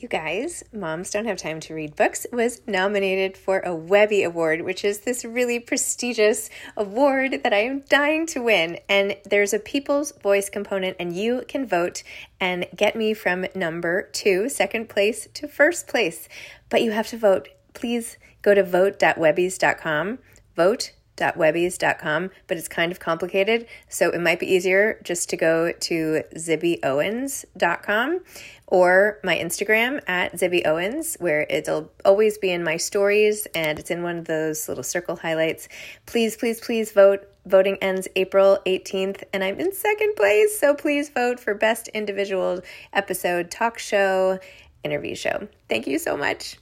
You guys, Moms Don't Have Time to Read Books was nominated for a Webby Award, which is this really prestigious award that I am dying to win. And there's a People's Voice component, and you can vote and get me from number 2, second place, to first place. But you have to vote. Please go to vote.webbies.com. Vote.webbies.com, but it's kind of complicated, so it might be easier just to go to zibbyowens.com or my Instagram at zibbyowens, where it'll always be in my stories and it's in one of those little circle highlights. Please, please, please vote. Voting ends April 18th, and I'm in second place, so please vote for Best Individual Episode Talk Show Interview Show. Thank you so much.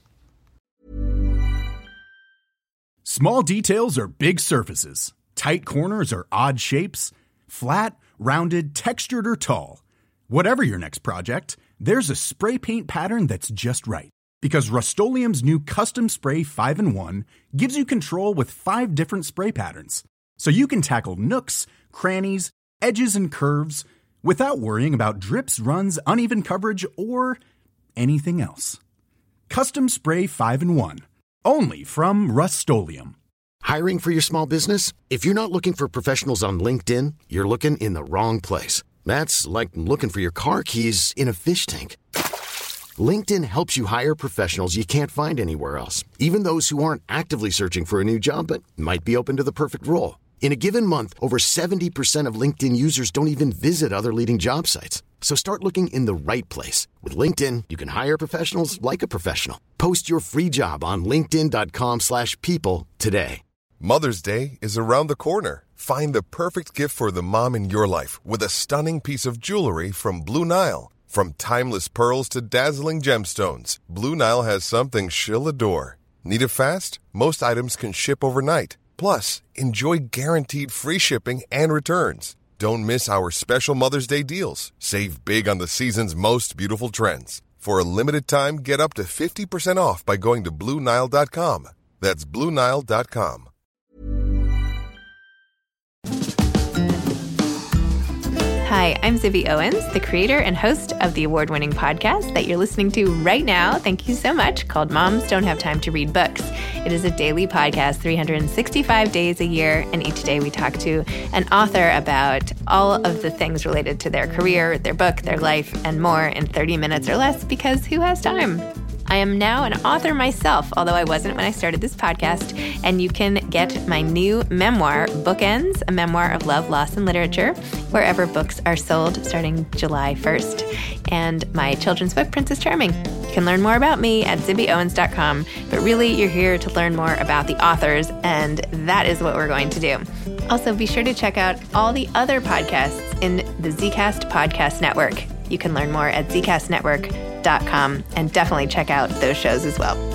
Small details are big surfaces. Tight corners are odd shapes. Flat, rounded, textured, or tall. Whatever your next project, there's a spray paint pattern that's just right. Because Rust-Oleum's new Custom Spray 5-in-1 gives you control with 5 different spray patterns. So you can tackle nooks, crannies, edges, and curves without worrying about drips, runs, uneven coverage, or anything else. Custom Spray 5-in-1. Only from Rust-Oleum. Hiring for your small business? If you're not looking for professionals on LinkedIn, you're looking in the wrong place. That's like looking for your car keys in a fish tank. LinkedIn helps you hire professionals you can't find anywhere else, even those who aren't actively searching for a new job but might be open to the perfect role. In a given month, over 70% of LinkedIn users don't even visit other leading job sites. So start looking in the right place. With LinkedIn, you can hire professionals like a professional. Post your free job on linkedin.com/people today. Mother's Day is around the corner. Find the perfect gift for the mom in your life with a stunning piece of jewelry from Blue Nile. From timeless pearls to dazzling gemstones, Blue Nile has something she'll adore. Need it fast? Most items can ship overnight. Plus, enjoy guaranteed free shipping and returns. Don't miss our special Mother's Day deals. Save big on the season's most beautiful trends. For a limited time, get up to 50% off by going to BlueNile.com. That's BlueNile.com. Hi, I'm Zibby Owens, the creator and host of the award-winning podcast that you're listening to right now. Thank you so much, called Moms Don't Have Time to Read Books. It is a daily podcast, 365 days a year, and each day we talk to an author about all of the things related to their career, their book, their life, and more in 30 minutes or less, because who has time? I am now an author myself, although I wasn't when I started this podcast, and you can get my new memoir, Bookends, a memoir of love, loss, and literature, wherever books are sold starting July 1st. And my children's book, Princess Charming. You can learn more about me at zibbyowens.com, but really you're here to learn more about the authors, and that is what we're going to do. Also, be sure to check out all the other podcasts in the Zcast Podcast Network. You can learn more at zcastnetwork.com, and definitely check out those shows as well.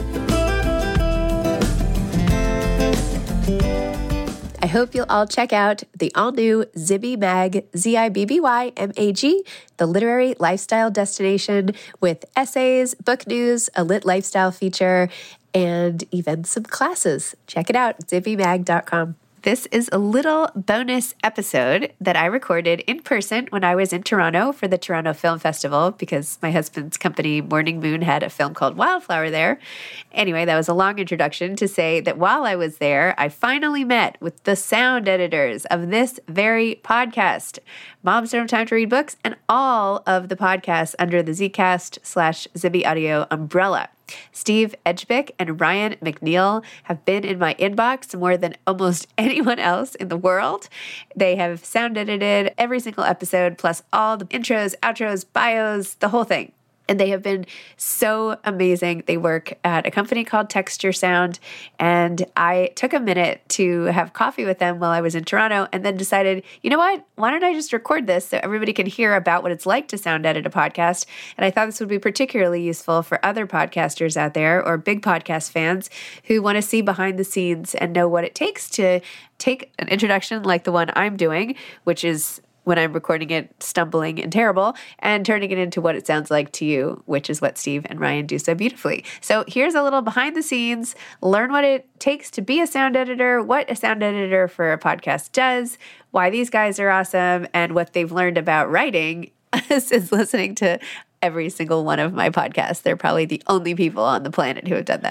I hope you'll all check out the all-new Zibby Mag, ZIBBY-MAG, the literary lifestyle destination with essays, book news, a lit lifestyle feature, and even some classes. Check it out, zibbymag.com. This is a little bonus episode that I recorded in person when I was in Toronto for the Toronto Film Festival, because my husband's company, Morning Moon, had a film called Wildflower there. Anyway, that was a long introduction to say that while I was there, I finally met with the sound editors of this very podcast, Moms Don't Have Time to Read Books, and all of the podcasts under the Zcast/Zibby Audio umbrella. Steve Edgebick and Ryan McNeil have been in my inbox more than almost anyone else in the world. They have sound edited every single episode, plus all the intros, outros, bios, the whole thing. And they have been so amazing. They work at a company called Texture Sound, and I took a minute to have coffee with them while I was in Toronto, and then decided, you know what? Why don't I just record this so everybody can hear about what it's like to sound edit a podcast? And I thought this would be particularly useful for other podcasters out there or big podcast fans who want to see behind the scenes and know what it takes to take an introduction like the one I'm doing, which is when I'm recording it, stumbling and terrible, and turning it into what it sounds like to you, which is what Steve and Ryan do so beautifully. So here's a little behind the scenes, learn what it takes to be a sound editor, what a sound editor for a podcast does, why these guys are awesome, and what they've learned about writing since listening to every single one of my podcasts. They're probably the only people on the planet who have done that.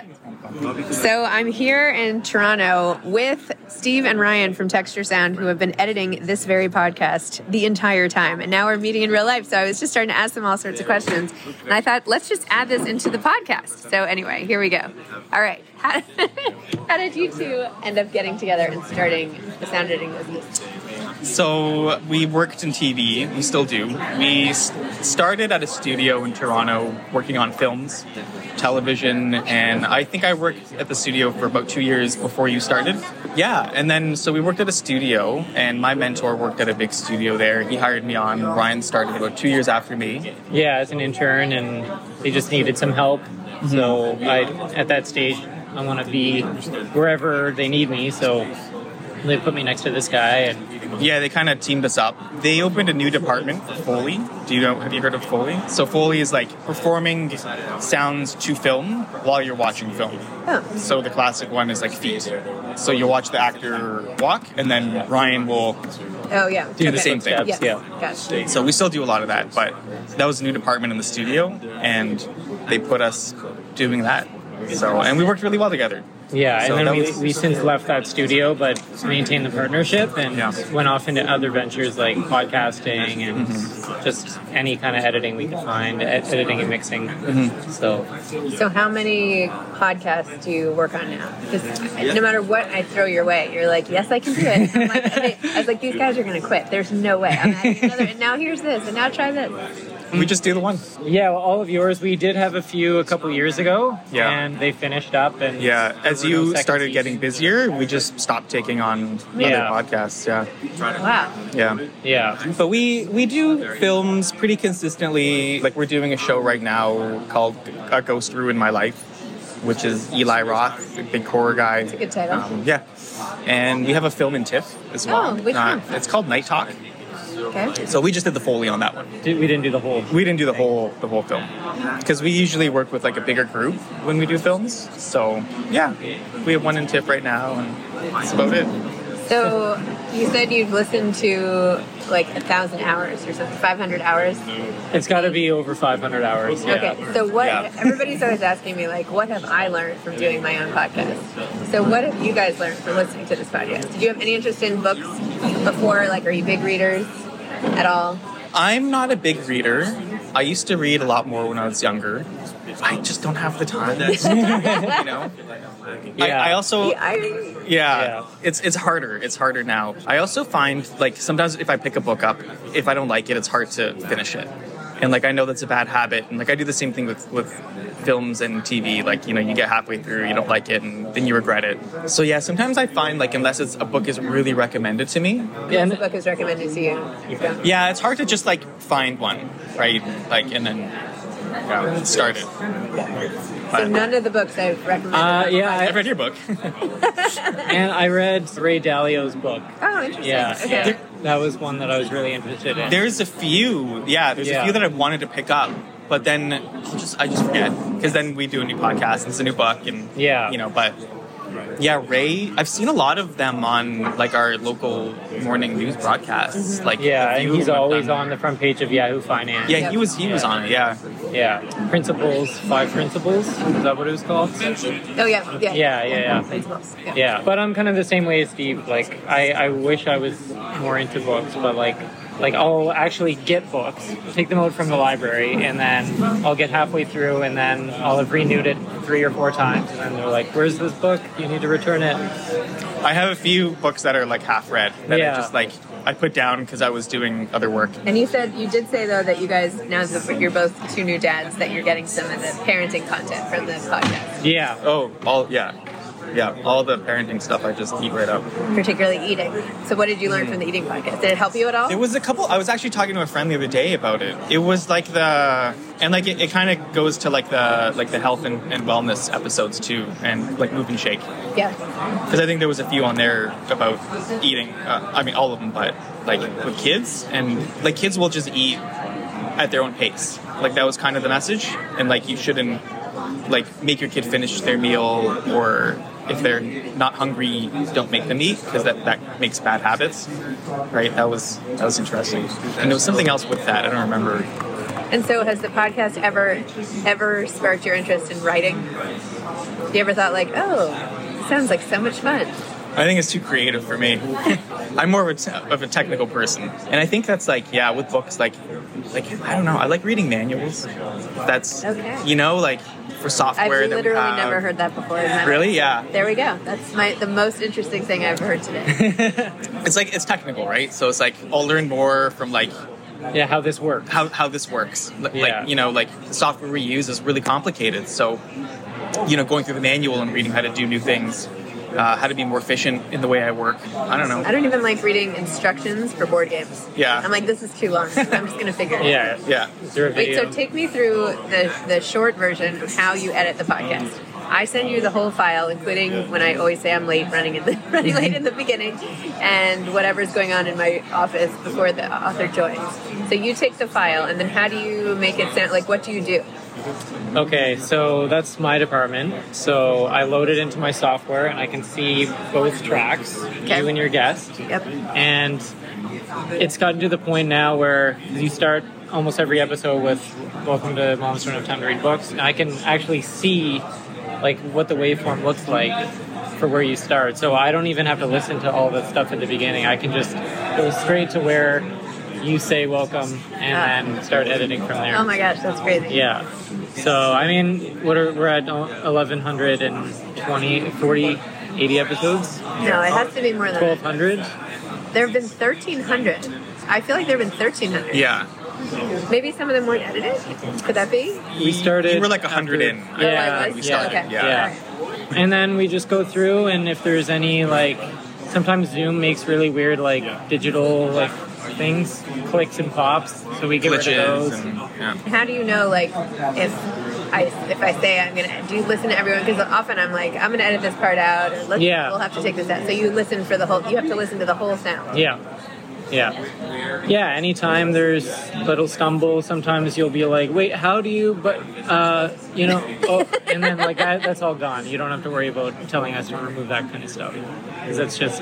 So I'm here in Toronto with Steve and Ryan from Texture Sound, who have been editing this very podcast the entire time. And now we're meeting in real life. So I was just starting to ask them all sorts of questions. And I thought, let's just add this into the podcast. So anyway, here we go. All right. How did you two end up getting together and starting the sound editing business? So we worked in TV. We still do. We started at a studio in Toronto working on films, television, and I think I worked at the studio for about 2 years before you started. Yeah, and then so we worked at a studio, and my mentor worked at a big studio there. He hired me on. Ryan started about 2 years after me. Yeah, as an intern, and they just needed some help. Mm-hmm. So at that stage, I want to be wherever they need me, so they put me next to this guy. And yeah, they kind of teamed us up. They opened a new department for Foley. Have you heard of Foley? So Foley is like performing sounds to film while you're watching film. Oh. So the classic one is like feet. So you watch the actor walk, and then Ryan will do the same thing. Yeah. Gotcha. So we still do a lot of that, but that was a new department in the studio, and they put us doing that. So, and we worked really well together. Yeah, so and then we since left that studio, but maintained the partnership and went off into other ventures like podcasting and just any kind of editing we could find, editing and mixing. Mm-hmm. So how many podcasts do you work on now? Because no matter what I throw your way, you're like, yes, I can do it. I'm like, okay. I was like, these guys are going to quit. There's no way. I'm adding another, and now here's this, and now try this. We just do the one. Yeah, well, all of yours. We did have a couple years ago, yeah, and they finished up. And as you started getting busier, we just stopped taking on other podcasts. Yeah. Wow. Yeah. But we do films pretty consistently. Like we're doing a show right now called A Ghost Ruined My Life, which is Eli Roth, a big horror guy. It's a good title. Yeah. And we have a film in TIFF as well. Oh, which one? It's called Night Talk. Okay. So we just did the Foley on that one. We didn't do the whole. We didn't do the whole film because we usually work with like a bigger group when we do films. So yeah, we have one in TIFF right now, and that's about it. So you said you've listened to like 1,000 hours or something, 500 hours. It's got to be over 500 hours. Yeah. Okay. So what? Yeah. Everybody's always asking me like, what have I learned from doing my own podcast? So what have you guys learned from listening to this podcast? Did you have any interest in books before? Like, are you big readers at all? I'm not a big reader. I used to read a lot more when I was younger. I just don't have the time. You know? Yeah. I also... Yeah. It's harder. It's harder now. I also find, like, sometimes if I pick a book up, if I don't like it, it's hard to finish it. And, like, I know that's a bad habit. And, like, I do the same thing with films and TV. Like, you know, you get halfway through, you don't like it, and then you regret it. So, yeah, sometimes I find, like, unless a book is really recommended to me. Yeah, and the book is recommended to you. Yeah, it's hard to just, like, find one, right? Like, and then start it. So none of the books I've recommended. I read your book. And I read Ray Dalio's book. Oh, interesting. Yeah. Okay. That was one that I was really interested in. There's a few that I wanted to pick up, but then I just forget, because then we do a new podcast and it's a new book, and you know, but yeah, Ray, I've seen a lot of them on like our local morning news broadcasts. Like and he's always on the front page of Yahoo Finance. Yeah, he was on it. Yeah. Principles, 5 Principles. Is that what it was called? Oh yeah. Principles. Yeah, but I'm kind of the same way as Steve. Like I wish I was more into books, but like I'll actually get books, take them out from the library, and then I'll get halfway through, and then I'll have renewed it 3 or 4 times, and then they're like, "Where's this book? You need to return it." I have a few books that are like half read that are just like I put down because I was doing other work. And you did say though that you guys, now that you're both 2 new dads, that you're getting some of the parenting content from the podcast. Yeah. Yeah, all the parenting stuff I just eat right up. Particularly eating. So what did you learn from the eating podcast? Did it help you at all? It was a couple. I was actually talking to a friend the other day about it. It was like it kind of goes to like the health and wellness episodes too, and like Move and Shake. Yeah. Because I think there was a few on there about eating. I mean, all of them, but like with kids, and like kids will just eat at their own pace. Like that was kind of the message, and like you shouldn't like make your kid finish their meal, or if they're not hungry, don't make them eat, because that makes bad habits, right? That was interesting. And there was something else with that. I don't remember. And so has the podcast ever sparked your interest in writing? You ever thought like, oh, it sounds like so much fun? I think it's too creative for me. I'm more of a technical person. And I think that's like, yeah, with books, like I don't know, I like reading manuals. That's, okay. You know, like for software I've that we literally have. never heard that before. Really? Yeah. There we go. That's the most interesting thing I've heard today. It's technical, right? So it's like, I'll learn more from like, yeah, how this works. How this works. Yeah. Like, you know, like the software we use is really complicated. So, you know, going through the manual and reading how to do new things, how to be more efficient in the way I work. I don't know. I don't even like reading instructions for board games. Yeah. I'm like, this is too long. I'm just going to figure it out. Yeah. Is there a Wait, video? so take me through the short version of how you edit the podcast. I send you the whole file, including when I always say I'm late, running late in the beginning, and whatever's going on in my office before the author joins. So you take the file, and then how do you make it sound? Like, what do you do? Okay, so that's my department. So I load it into my software, and I can see both tracks, Okay. you and your guest. Yep. And it's gotten to the point now where you start almost every episode with "Welcome to Moms Don't Have Time to Read Books," and I can actually see like what the waveform looks like for where you start. So I don't even have to listen to all the stuff at the beginning. I can just go straight to where you say welcome and then start editing from there. Oh my gosh, that's crazy. Yeah. So, I mean, we're at 1,120, 40, 80 episodes? No, it has to be more than that. 1,200? There have been 1,300. I feel like there have been 1,300. Yeah. Maybe some of them weren't edited? Could that be? We started... You were like 100 in. Yeah, I was? we started. Okay. Yeah. And then we just go through, and if there's any, like... Sometimes Zoom makes really weird, like, digital, like, things, clicks and pops, so we get rid of Glitches those. and How do you know, like, if I say I'm gonna, do you listen to everyone? Because often I'm like, I'm gonna edit this part out, or we'll have to take this out. So you listen for the whole. You have to listen to the whole sound. Yeah. Anytime there's little stumble, sometimes you'll be like, wait, how do you, and then like that's all gone. You don't have to worry about telling us to remove that kind of stuff. Because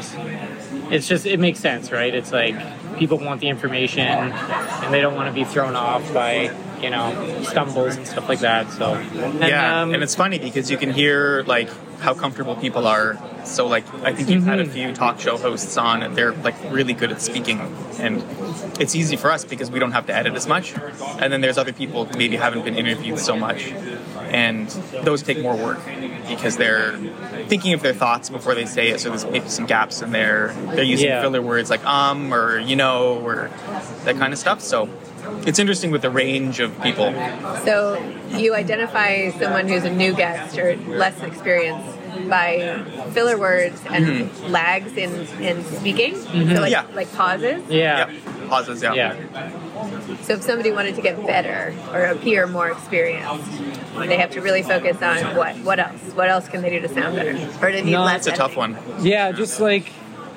it makes sense, right? It's like people want the information and they don't want to be thrown off by, stumbles and stuff like that. So, and it's funny because you can hear like how comfortable people are. So like I think you've had a few talk show hosts on and they're like really good at speaking, and it's easy for us because we don't have to edit as much. And then there's other people who maybe haven't been interviewed so much, and those take more work because they're thinking of their thoughts before they say it. So there's maybe some gaps in there. They're using filler words like or or that kind of stuff. So it's interesting with the range of people. So you identify someone who's a new guest or less experienced by filler words and lags in speaking, so like pauses. Pauses. Yeah. So if somebody wanted to get better or appear more experienced, they have to really focus on what else? What else can they do to sound better? Or do they need less? That's a tough one. Yeah, just like.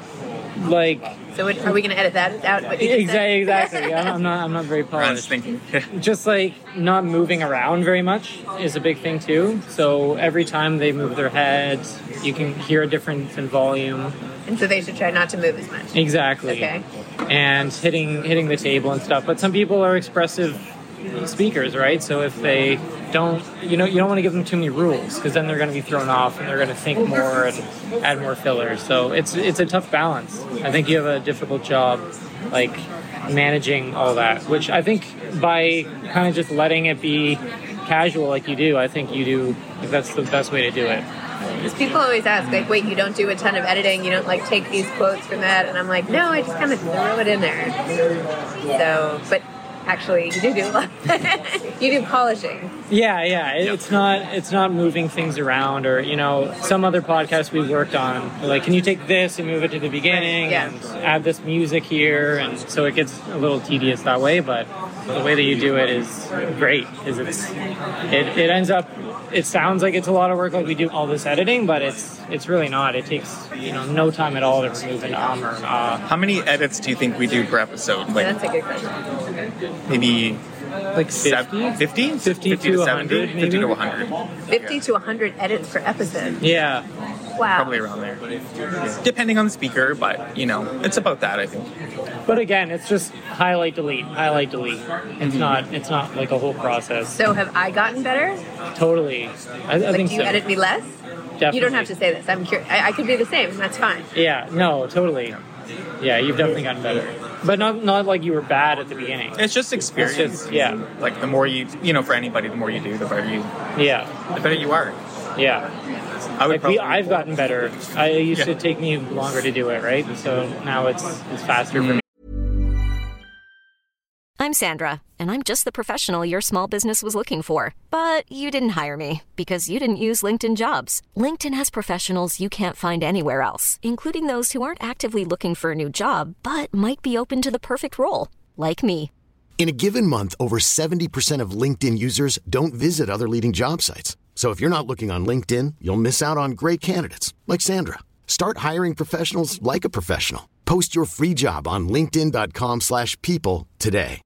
So are we going to edit that out? Exactly. I'm not very polished. Thinking. Just like not moving around very much is a big thing too. So every time they move their heads, you can hear a difference in volume. And so they should try not to move as much. Exactly. Okay. And hitting the table and stuff. But some people are expressive speakers, right? So if they don't, you don't want to give them too many rules because then they're going to be thrown off and they're going to think more and add more fillers. So it's a tough balance. I think you have a difficult job, like managing all that, which I think by kind of just letting it be casual like you do, I think that's the best way to do it. Because people always ask, like, wait, you don't do a ton of editing, you don't like take these quotes from that, and I'm like, no, I just kind of throw it in there. So, but actually, you do a lot. You do polishing. Yeah. It's not moving things around, or some other podcasts we worked on. Like, can you take this and move it to the beginning and add this music here? And so it gets a little tedious that way. But the way that you do it is great because it ends up. It sounds like it's a lot of work, like we do all this editing, but it's really not. It takes no time at all to remove an or an How many edits do you think we do per episode? Like, that's a good question. Maybe like 50? 50? 50 to 100, maybe? 50 to 100. 50 to 100 edits per episode. Yeah. Wow. Probably around there. Depending on the speaker, but, it's about that, I think. But again, it's just highlight, delete, highlight, delete. It's not like a whole process. So have I gotten better? Totally. I think Do you so. edit me less? Definitely. You don't have to say this. I'm curious. I could be the same. That's fine. Yeah, no, totally. Yeah, you've definitely gotten better. But not like you were bad at the beginning. It's just experience. It's just, yeah. Like the more you for anybody, the more you do, the better you are. Yeah. I've gotten better. It used to Yeah. take me longer to do it, right? So now it's faster for me. I'm Sandra, and I'm just the professional your small business was looking for. But you didn't hire me because you didn't use LinkedIn Jobs. LinkedIn has professionals you can't find anywhere else, including those who aren't actively looking for a new job, but might be open to the perfect role, like me. In a given month, over 70% of LinkedIn users don't visit other leading job sites. So if you're not looking on LinkedIn, you'll miss out on great candidates like Sandra. Start hiring professionals like a professional. Post your free job on linkedin.com/people today.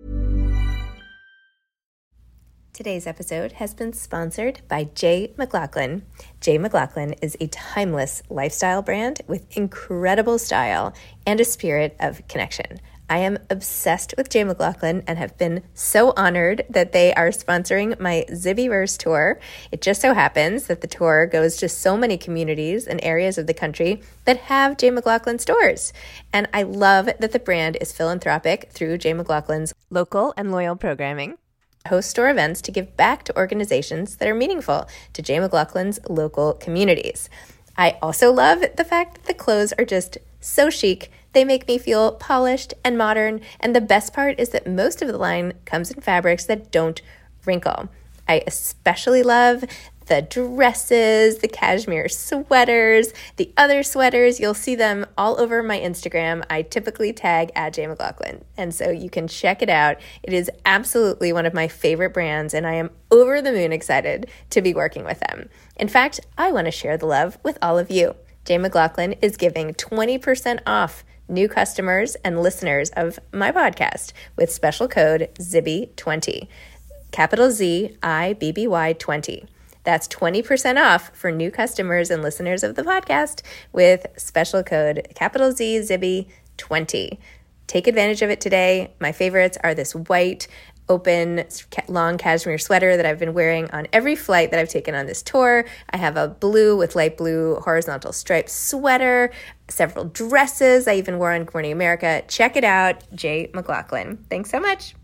Today's episode has been sponsored by Jay McLaughlin. Jay McLaughlin is a timeless lifestyle brand with incredible style and a spirit of connection. I am obsessed with Jay McLaughlin and have been so honored that they are sponsoring my Zibbyverse tour. It just so happens that the tour goes to so many communities and areas of the country that have Jay McLaughlin stores. And I love that the brand is philanthropic through Jay McLaughlin's local and loyal programming. Host store events to give back to organizations that are meaningful to Jay McLaughlin's local communities. I also love the fact that the clothes are just so chic. They make me feel polished and modern, and the best part is that most of the line comes in fabrics that don't wrinkle. I especially love the dresses, the cashmere sweaters, the other sweaters. You'll see them all over my Instagram. I typically tag @Jay McLaughlin, and so you can check it out. It is absolutely one of my favorite brands, and I am over the moon excited to be working with them. In fact, I want to share the love with all of you. Jay McLaughlin is giving 20% off new customers and listeners of my podcast with special code ZIBBY20, capital ZIBBY 20. That's 20% off for new customers and listeners of the podcast with special code capital Z ZIBBY 20. Take advantage of it today. My favorites are this white, open, long cashmere sweater that I've been wearing on every flight that I've taken on this tour. I have a blue with light blue horizontal striped sweater, several dresses I even wore on Good Morning America. Check it out, Jay McLaughlin. Thanks so much.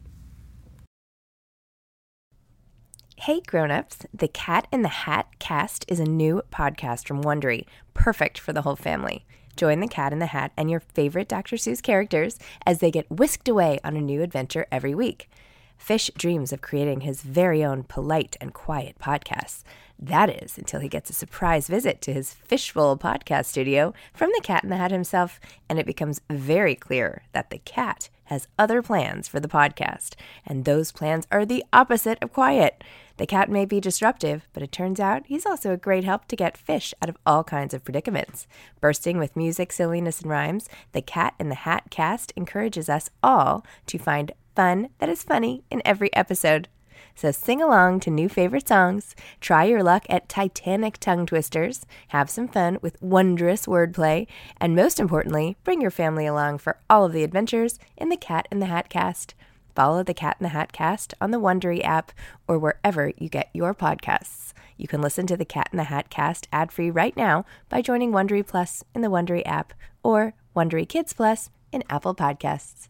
Hey grown-ups, the Cat in the Hat cast is a new podcast from Wondery, perfect for the whole family. Join the Cat in the Hat and your favorite Dr. Seuss characters as they get whisked away on a new adventure every week. Fish dreams of creating his very own polite and quiet podcasts. That is, until he gets a surprise visit to his Fishbowl podcast studio from the Cat in the Hat himself, and it becomes very clear that the cat has other plans for the podcast, and those plans are the opposite of quiet. The cat may be disruptive, but it turns out he's also a great help to get fish out of all kinds of predicaments. Bursting with music, silliness, and rhymes, the Cat in the Hat cast encourages us all to find fun that is funny in every episode. So sing along to new favorite songs, try your luck at Titanic tongue twisters, have some fun with wondrous wordplay, and most importantly, bring your family along for all of the adventures in the Cat in the Hat cast. Follow the Cat in the Hat cast on the Wondery app or wherever you get your podcasts. You can listen to the Cat in the Hat cast ad-free right now by joining Wondery Plus in the Wondery app or Wondery Kids Plus in Apple Podcasts.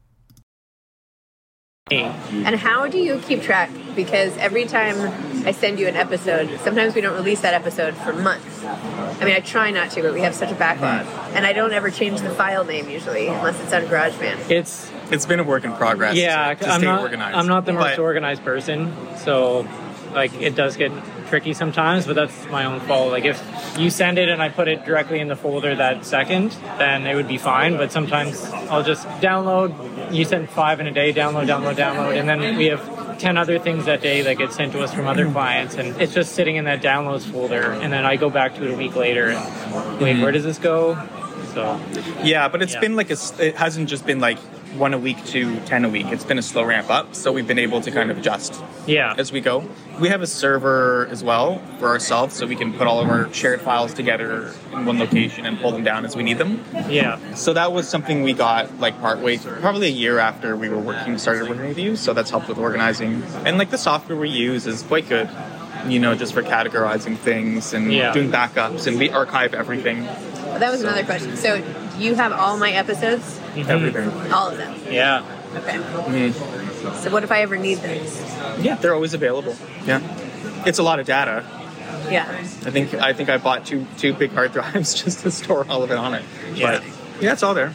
And how do you keep track? Because every time I send you an episode, sometimes we don't release that episode for months. I mean, I try not to, but we have such a backlog. And I don't ever change the file name usually, unless it's on GarageBand. It's been a work in progress. Yeah, to stay organized. I'm not the most organized person, so like it does get tricky sometimes, but that's my own fault. Like if you send it and I put it directly in the folder that second, then it would be fine. But sometimes I'll just download. You send 5 in a day, download, and then we have 10 other things that day that get sent to us from other clients, and it's just sitting in that downloads folder, and then I go back to it a week later and wait, where does this go? So yeah, but it's been like it hasn't just been like 1 a week to 10 a week. It's been a slow ramp up, so we've been able to kind of adjust as we go. We have a server as well for ourselves, so we can put all of our shared files together in one location and pull them down as we need them. Yeah. So that was something we got like partway through, probably a year after we started working with you. So that's helped with organizing. And like the software we use is quite good, just for categorizing things and doing backups, and we archive everything. Well, that was another question. So you have all my episodes? Everything. All of them? Yeah. Okay. So what if I ever need those? Yeah, they're always available. Yeah. It's a lot of data. Yeah. I think I bought two big hard drives just to store all of it on it. Yeah. But yeah, it's all there.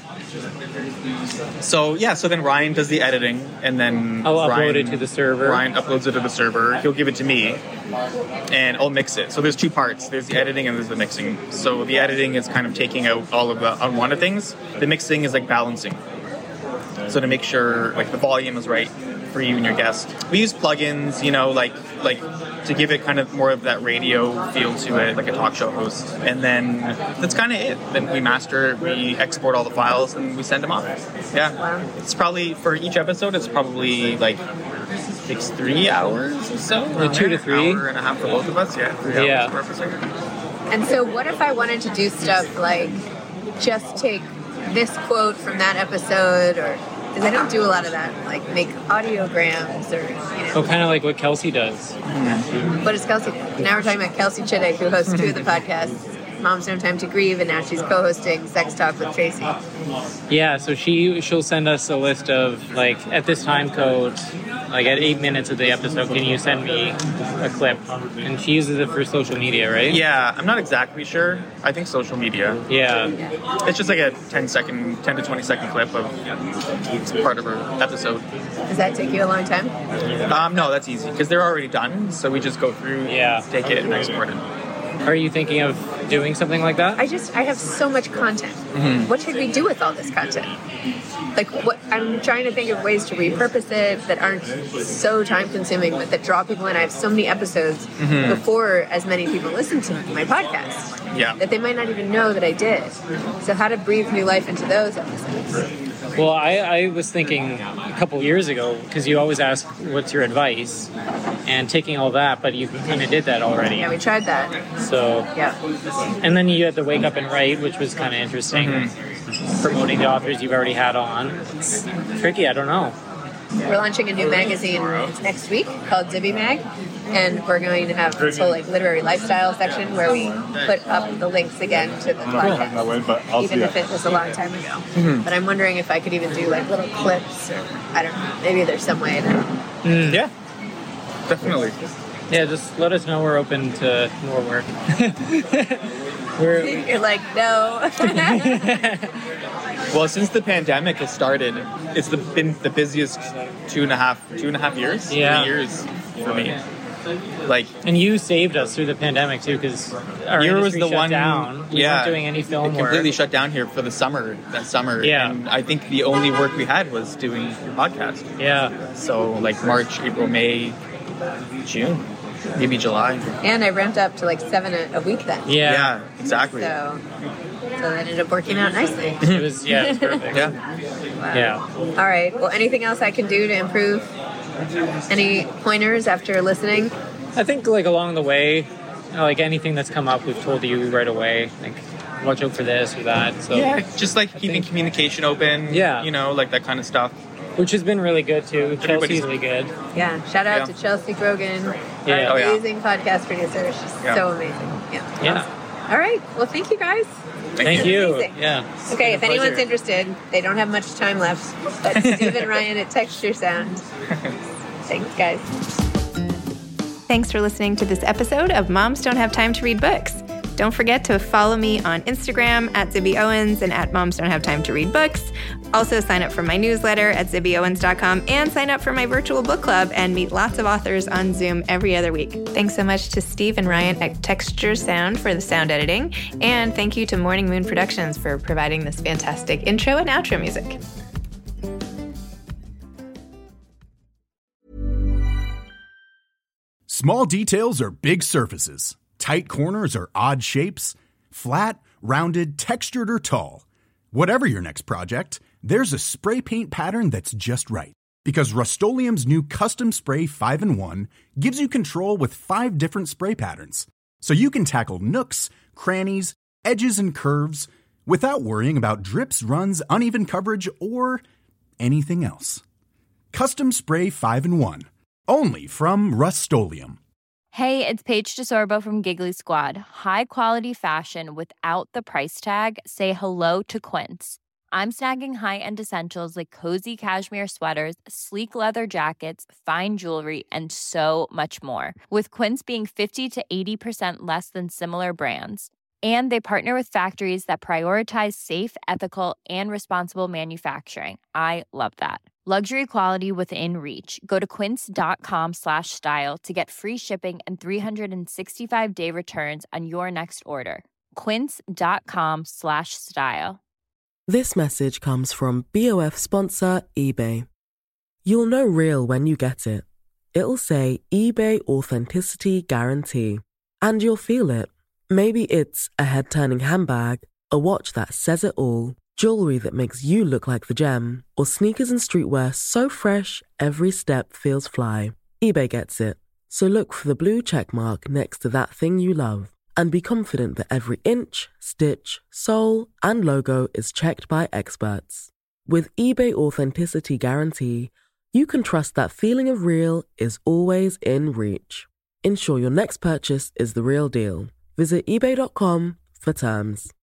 So then Ryan does the editing, and then I'll upload it to the server. Ryan uploads it to the server. He'll give it to me, and I'll mix it. So there's two parts. There's the editing and there's the mixing. So the editing is kind of taking out all of the unwanted things. The mixing is like balancing. So to make sure like the volume is right for you and your guest. We use plugins, like to give it kind of more of that radio feel to it, like a talk show host. And then that's kind of it. Then we master it, we export all the files, and we send them off. Yeah. Wow. It's probably, for each episode, it's probably like takes 3 hours or so. 2 to 3. Hour and a half for both of us. Yeah. 3 hours per episode. And so what if I wanted to do stuff like just take this quote from that episode, or because I don't do a lot of that, like make audiograms or, Oh, kind of like what Kelsey does. What does Kelsey do? Now we're talking about Kelsey Chittick, who hosts 2 of the podcasts, Moms No Time to Grieve, and now she's co-hosting Sex Talk with Tracy. Yeah, so she'll send us a list of, like, at this time code, like at 8 minutes of the episode, can you send me a clip? And she uses it for social media, right? Yeah, I'm not exactly sure. I think social media. Yeah. It's just like a 10 to 20 second clip of each part of her episode. Does that take you a long time? No, that's easy, because they're already done, so we just go through, take it, and export it. Are you thinking of doing something like that? I have so much content. What should we do with all this content? Like, what I'm trying to think of ways to repurpose it that aren't so time consuming, but that draw people in. I have so many episodes before as many people listen to my podcast that they might not even know that I did. So how to breathe new life into those episodes? Well, I was thinking a couple years ago, because you always ask, what's your advice? And taking all that, but you kind of did that already. Yeah, we tried that. So, yeah. And then you had to wake up and write, which was kind of interesting. Promoting the authors you've already had on. It's tricky, I don't know. We're launching a new magazine next week called Zibby Mag, and we're going to have this whole literary lifestyle section where we put up the links again to the podcast, even if it was a long time ago. But I'm wondering if I could even do little clips, or I don't know, maybe there's some way to... Yeah, definitely. Yeah, just let us know we're open to more work. You're like, no. Well, since the pandemic has started, it's been the busiest two and a half years. 3 years for me. And you saved us through the pandemic too, because our industry shut down. We weren't doing any film work. Completely shut down here for that summer. Yeah. And I think the only work we had was doing your podcast. Yeah. So March, April, May, June, maybe July. And I ramped up to 7 a week then. Yeah, exactly. So that ended up working out nicely. It was perfect. Yeah. Wow. Yeah. All right. Well, anything else I can do to improve? Any pointers after listening? I think along the way, anything that's come up, we've told you right away. Watch out for this or that. So just keeping communication open. Yeah. That kind of stuff. Which has been really good too. Chelsea's really good. Yeah. Shout out to Chelsea Grogan, our amazing podcast producer. She's so amazing. Yeah. All right. Well, thank you guys. Thank you. Amazing. Yeah. Okay, if anyone's interested, they don't have much time left, but Steve and Ryan at Texture Sound. Thanks, guys. Thanks for listening to this episode of Moms Don't Have Time to Read Books. Don't forget to follow me on Instagram at Zibby Owens and at Moms Don't Have Time to Read Books. Also sign up for my newsletter at zibbyowens.com and sign up for my virtual book club and meet lots of authors on Zoom every other week. Thanks so much to Steve and Ryan at Texture Sound for the sound editing. And thank you to Morning Moon Productions for providing this fantastic intro and outro music. Small details are big surfaces. Tight corners are odd shapes. Flat, rounded, textured, or tall. Whatever your next project, there's a spray paint pattern that's just right. Because Rust-Oleum's new Custom Spray 5-in-1 gives you control with 5 different spray patterns. So you can tackle nooks, crannies, edges, and curves without worrying about drips, runs, uneven coverage, or anything else. Custom Spray 5-in-1. Only from Rust-Oleum. Hey, it's Paige DeSorbo from Giggly Squad. High quality fashion without the price tag. Say hello to Quince. I'm snagging high-end essentials like cozy cashmere sweaters, sleek leather jackets, fine jewelry, and so much more. With Quince being 50 to 80% less than similar brands. And they partner with factories that prioritize safe, ethical, and responsible manufacturing. I love that. Luxury quality within reach. Go to quince.com/style to get free shipping and 365-day returns on your next order. Quince.com/style. This message comes from BOF sponsor eBay. You'll know real when you get it. It'll say eBay Authenticity Guarantee. And you'll feel it. Maybe it's a head-turning handbag, a watch that says it all, jewelry that makes you look like the gem, or sneakers and streetwear so fresh every step feels fly. eBay gets it. So look for the blue check mark next to that thing you love. And be confident that every inch, stitch, sole, and logo is checked by experts. With eBay Authenticity Guarantee, you can trust that feeling of real is always in reach. Ensure your next purchase is the real deal. Visit eBay.com for terms.